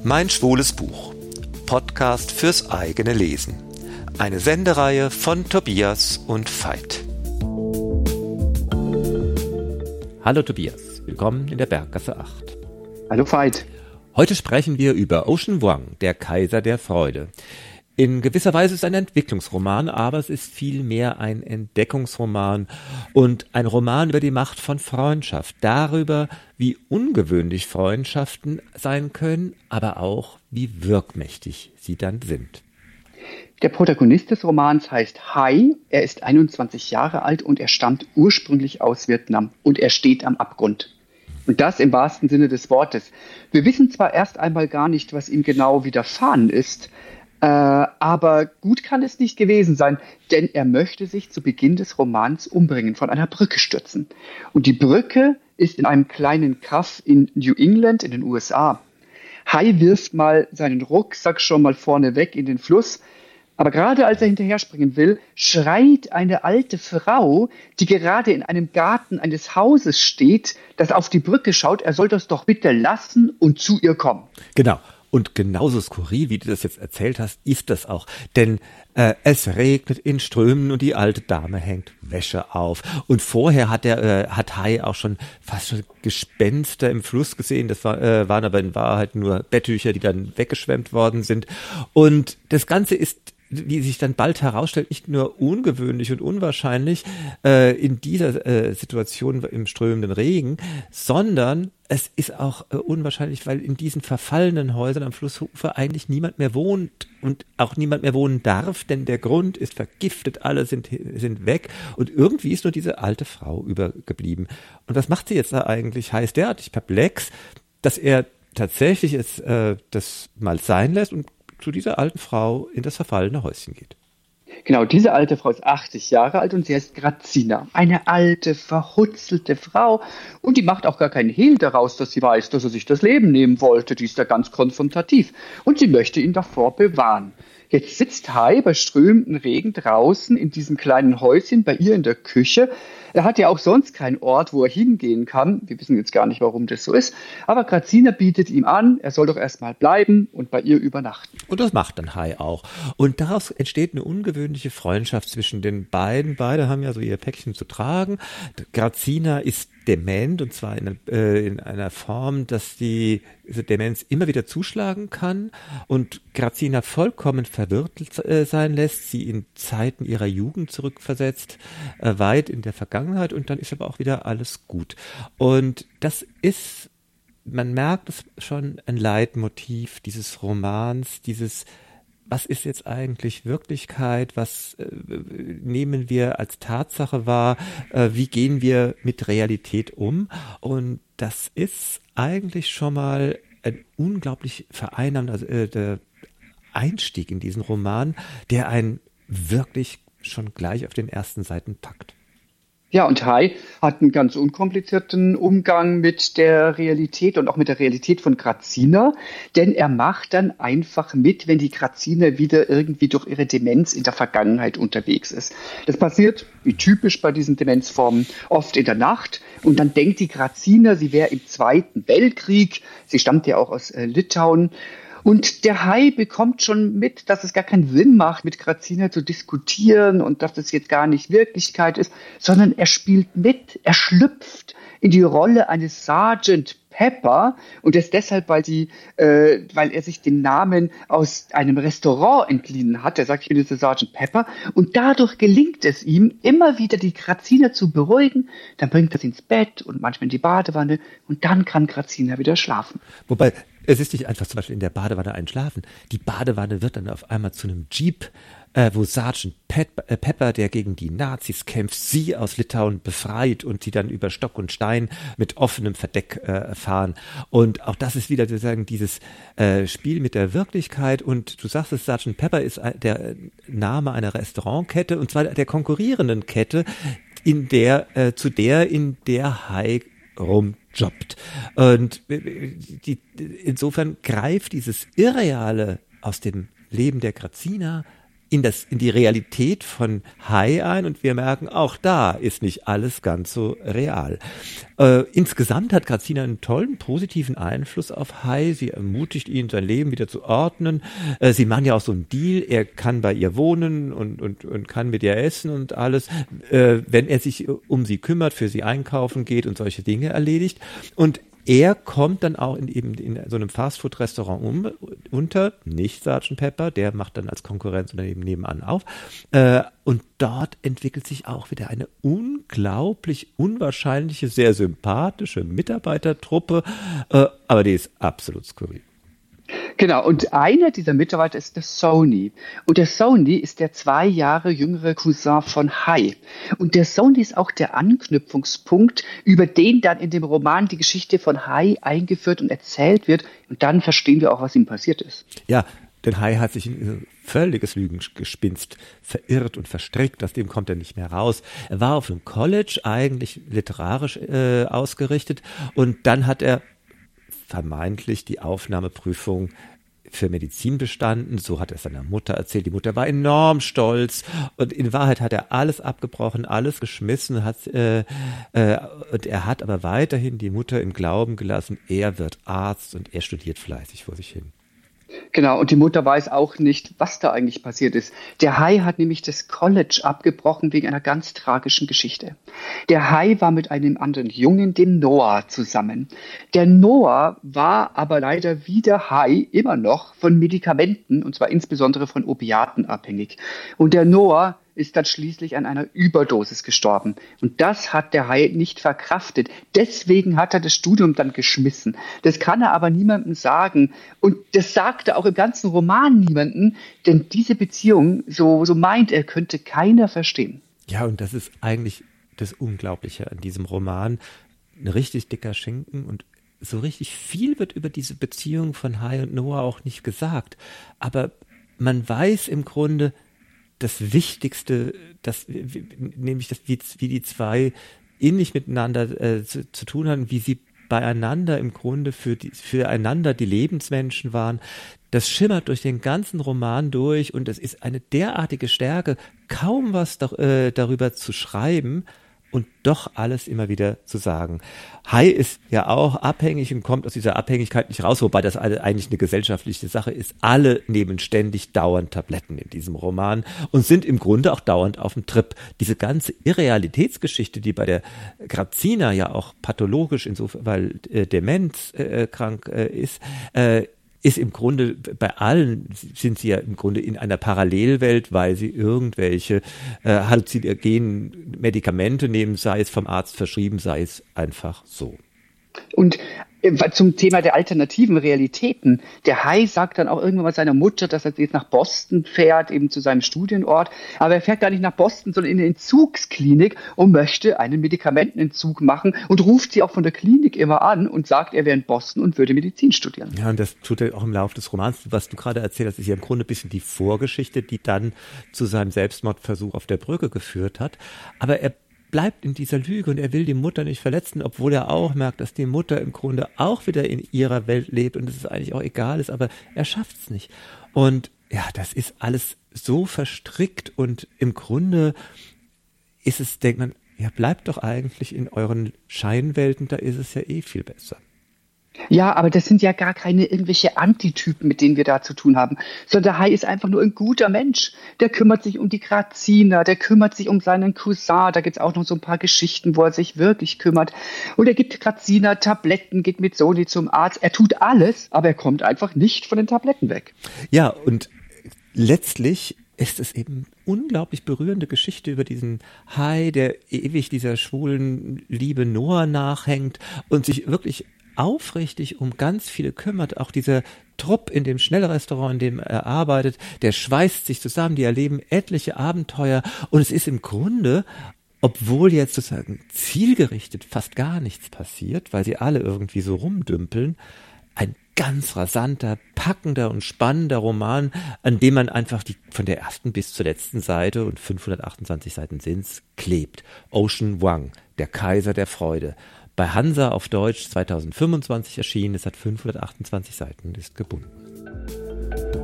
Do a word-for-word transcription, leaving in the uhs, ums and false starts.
Mein schwules Buch. Podcast fürs eigene Lesen. Eine Sendereihe von Tobias und Veit. Hallo Tobias, willkommen in der Berggasse acht. Hallo Veit. Heute sprechen wir über Ocean Vuong, der Kaiser der Freude. In gewisser Weise ist es ein Entwicklungsroman, aber es ist vielmehr ein Entdeckungsroman und ein Roman über die Macht von Freundschaft, darüber, wie ungewöhnlich Freundschaften sein können, aber auch, wie wirkmächtig sie dann sind. Der Protagonist des Romans heißt Hai, er ist einundzwanzig Jahre alt und er stammt ursprünglich aus Vietnam und er steht am Abgrund. Und das im wahrsten Sinne des Wortes. Wir wissen zwar erst einmal gar nicht, was ihm genau widerfahren ist, Äh, aber gut kann es nicht gewesen sein, denn er möchte sich zu Beginn des Romans umbringen, von einer Brücke stürzen. Und die Brücke ist in einem kleinen Kaff in New England in den U S A. Hai wirft mal seinen Rucksack schon mal vorne weg in den Fluss, aber gerade als er hinterher springen will, schreit eine alte Frau, die gerade in einem Garten eines Hauses steht, das auf die Brücke schaut, er soll das doch bitte lassen und zu ihr kommen. Genau. Und genauso skurril, wie du das jetzt erzählt hast, ist das auch. Denn äh, es regnet in Strömen und die alte Dame hängt Wäsche auf. Und vorher hat der äh, hat Hai auch schon fast schon Gespenster im Fluss gesehen. Das war, äh, waren aber in Wahrheit nur Betttücher, die dann weggeschwemmt worden sind. Und das Ganze ist, wie sich dann bald herausstellt, nicht nur ungewöhnlich und unwahrscheinlich äh, in dieser äh, Situation im strömenden Regen, sondern es ist auch äh, unwahrscheinlich, weil in diesen verfallenen Häusern am Flussufer eigentlich niemand mehr wohnt und auch niemand mehr wohnen darf, denn der Grund ist vergiftet, alle sind sind weg und irgendwie ist nur diese alte Frau übergeblieben. Und was macht sie jetzt da eigentlich? Heißt derartig perplex, dass er tatsächlich es, äh, das mal sein lässt und zu dieser alten Frau in das verfallene Häuschen geht. Genau, diese alte Frau ist achtzig Jahre alt und sie heißt Grazina. Eine alte, verhutzelte Frau. Und die macht auch gar keinen Hehl daraus, dass sie weiß, dass er sich das Leben nehmen wollte. Die ist da ganz konfrontativ. Und sie möchte ihn davor bewahren. Jetzt sitzt Hai bei strömendem Regen draußen in diesem kleinen Häuschen bei ihr in der Küche. Er hat ja auch sonst keinen Ort, wo er hingehen kann. Wir wissen jetzt gar nicht, warum das so ist. Aber Grazina bietet ihm an, er soll doch erstmal bleiben und bei ihr übernachten. Und das macht dann Hai auch. Und daraus entsteht eine ungewöhnliche Freundschaft zwischen den beiden. Beide haben ja so ihr Päckchen zu tragen. Grazina ist dement und zwar in, äh, in einer Form, dass die diese Demenz immer wieder zuschlagen kann und Grazina vollkommen verwirrt äh, sein lässt, sie in Zeiten ihrer Jugend zurückversetzt, äh, weit in der Vergangenheit und dann ist aber auch wieder alles gut. Und das ist, man merkt es schon, ein Leitmotiv dieses Romans, dieses was ist jetzt eigentlich Wirklichkeit? Was äh, nehmen wir als Tatsache wahr? Äh, wie gehen wir mit Realität um? Und das ist eigentlich schon mal ein unglaublich vereinnahmender also, äh, der Einstieg in diesen Roman, der einen wirklich schon gleich auf den ersten Seiten packt. Ja, und Hai hat einen ganz unkomplizierten Umgang mit der Realität und auch mit der Realität von Grazina, denn er macht dann einfach mit, wenn die Grazina wieder irgendwie durch ihre Demenz in der Vergangenheit unterwegs ist. Das passiert, wie typisch bei diesen Demenzformen, oft in der Nacht und dann denkt die Grazina, sie wäre im Zweiten Weltkrieg, sie stammt ja auch aus äh, Litauen. Und der Hai bekommt schon mit, dass es gar keinen Sinn macht, mit Grazina zu diskutieren und dass das jetzt gar nicht Wirklichkeit ist, sondern er spielt mit, er schlüpft in die Rolle eines Sergeant Pepper und das deshalb, weil sie, äh, weil er sich den Namen aus einem Restaurant entliehen hat. Er sagt, ich bin jetzt der Sergeant Pepper und dadurch gelingt es ihm, immer wieder die Grazina zu beruhigen. Dann bringt er sie ins Bett und manchmal in die Badewanne und dann kann Grazina wieder schlafen. Wobei es ist nicht einfach zum Beispiel in der Badewanne einschlafen. Die Badewanne wird dann auf einmal zu einem Jeep, äh, wo Sergeant Pep- äh, Pepper, der gegen die Nazis kämpft, sie aus Litauen befreit und die dann über Stock und Stein mit offenem Verdeck äh, fahren. Und auch das ist wieder sozusagen dieses äh, Spiel mit der Wirklichkeit. Und du sagst es, Sergeant Pepper ist der Name einer Restaurantkette und zwar der konkurrierenden Kette, in der äh, zu der in der Hai rumjobbt. Und die, insofern greift dieses Irreale aus dem Leben der Grazina in das, in die Realität von Hai ein und wir merken, auch da ist nicht alles ganz so real. Äh, insgesamt hat Grazina einen tollen, positiven Einfluss auf Hai. Sie ermutigt ihn, sein Leben wieder zu ordnen. Äh, sie machen ja auch so einen Deal. Er kann bei ihr wohnen und, und, und kann mit ihr essen und alles, äh, wenn er sich um sie kümmert, für sie einkaufen geht und solche Dinge erledigt. Und er kommt dann auch in, eben in so einem Fastfood-Restaurant um, unter, nicht Sergeant Pepper, der macht dann als Konkurrenzunternehmen nebenan auf. Äh, und dort entwickelt sich auch wieder eine unglaublich unwahrscheinliche, sehr sympathische Mitarbeitertruppe, äh, aber die ist absolut skurril. Genau, und einer dieser Mitarbeiter ist der Sony. Und der Sony ist der zwei Jahre jüngere Cousin von Hai. Und der Sony ist auch der Anknüpfungspunkt, über den dann in dem Roman die Geschichte von Hai eingeführt und erzählt wird. Und dann verstehen wir auch, was ihm passiert ist. Ja, denn Hai hat sich in ein völliges Lügengespinst verirrt und verstrickt, aus dem kommt er nicht mehr raus. Er war auf einem College, eigentlich literarisch äh, ausgerichtet, und dann hat er vermeintlich die Aufnahmeprüfung für Medizin bestanden, so hat er es seiner Mutter erzählt. Die Mutter war enorm stolz und in Wahrheit hat er alles abgebrochen, alles geschmissen, hat, äh, äh, und er hat aber weiterhin die Mutter im Glauben gelassen, er wird Arzt und er studiert fleißig vor sich hin. Genau, und die Mutter weiß auch nicht, was da eigentlich passiert ist. Der Hai hat nämlich das College abgebrochen wegen einer ganz tragischen Geschichte. Der Hai war mit einem anderen Jungen, dem Noah, zusammen. Der Noah war aber leider wie der Hai immer noch von Medikamenten, und zwar insbesondere von Opiaten, abhängig. Und der Noah ist dann schließlich an einer Überdosis gestorben. Und das hat der Hai nicht verkraftet. Deswegen hat er das Studium dann geschmissen. Das kann er aber niemandem sagen. Und das sagt er auch im ganzen Roman niemandem, denn diese Beziehung, so, so meint er, könnte keiner verstehen. Ja, und das ist eigentlich das Unglaubliche an diesem Roman. Ein richtig dicker Schinken, und so richtig viel wird über diese Beziehung von Hai und Noah auch nicht gesagt. Aber man weiß im Grunde, das Wichtigste, das, nämlich das, wie, wie die zwei innig miteinander äh, zu, zu tun hatten, wie sie beieinander im Grunde für die, füreinander die Lebensmenschen waren, das schimmert durch den ganzen Roman durch und es ist eine derartige Stärke, kaum was doch, äh, darüber zu schreiben und doch alles immer wieder zu sagen. Hai ist ja auch abhängig und kommt aus dieser Abhängigkeit nicht raus, wobei das eigentlich eine gesellschaftliche Sache ist. Alle nehmen ständig dauernd Tabletten in diesem Roman und sind im Grunde auch dauernd auf dem Trip. Diese ganze Irrealitätsgeschichte, die bei der Grazina ja auch pathologisch, insofern, weil äh, demenzkrank äh, äh, ist, äh, ist im Grunde, bei allen sind sie ja im Grunde in einer Parallelwelt, weil sie irgendwelche äh, halluzinogenen Medikamente nehmen, sei es vom Arzt verschrieben, sei es einfach so. Und zum Thema der alternativen Realitäten. Der Hai sagt dann auch irgendwann mal seiner Mutter, dass er jetzt nach Boston fährt, eben zu seinem Studienort. Aber er fährt gar nicht nach Boston, sondern in eine Entzugsklinik und möchte einen Medikamentenentzug machen und ruft sie auch von der Klinik immer an und sagt, er wäre in Boston und würde Medizin studieren. Ja, und das tut er auch im Laufe des Romans. Was du gerade erzählt hast, ist ja im Grunde ein bisschen die Vorgeschichte, die dann zu seinem Selbstmordversuch auf der Brücke geführt hat. Aber er bleibt in dieser Lüge und er will die Mutter nicht verletzen, obwohl er auch merkt, dass die Mutter im Grunde auch wieder in ihrer Welt lebt und es eigentlich auch egal ist, aber er schafft es nicht. Und ja, das ist alles so verstrickt und im Grunde ist es, denkt man, ja, bleibt doch eigentlich in euren Scheinwelten, da ist es ja eh viel besser. Ja, aber das sind ja gar keine irgendwelche Antitypen, mit denen wir da zu tun haben, sondern der Hai ist einfach nur ein guter Mensch. Der kümmert sich um die Grazina, der kümmert sich um seinen Cousin, da gibt's auch noch so ein paar Geschichten, wo er sich wirklich kümmert. Und er gibt Grazina Tabletten, geht mit Sony zum Arzt. Er tut alles, aber er kommt einfach nicht von den Tabletten weg. Ja, und letztlich ist es eben unglaublich berührende Geschichte über diesen Hai, der ewig dieser schwulen Liebe Noah nachhängt und sich wirklich aufrichtig um ganz viele kümmert. Auch dieser Trupp in dem Schnellrestaurant, in dem er arbeitet, der schweißt sich zusammen, die erleben etliche Abenteuer und es ist im Grunde, obwohl jetzt sozusagen zielgerichtet fast gar nichts passiert, weil sie alle irgendwie so rumdümpeln, ein ganz rasanter, packender und spannender Roman, an dem man einfach die von der ersten bis zur letzten Seite, und fünfhundertachtundzwanzig Seiten sind's, klebt. Ocean Vuong, der Kaiser der Freude. Bei Hansa auf Deutsch zweitausendfünfundzwanzig erschienen, es hat fünfhundertachtundzwanzig Seiten, ist gebunden.